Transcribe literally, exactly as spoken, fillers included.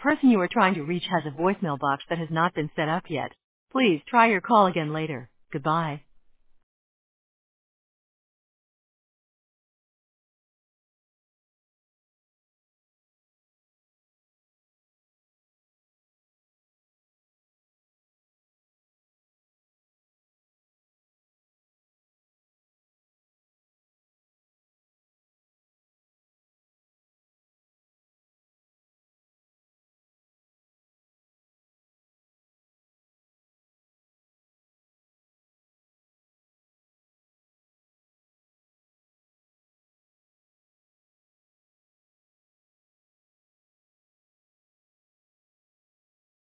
person you are trying to reach has a voicemail box that has not been set up yet. Please try your call again later. Goodbye.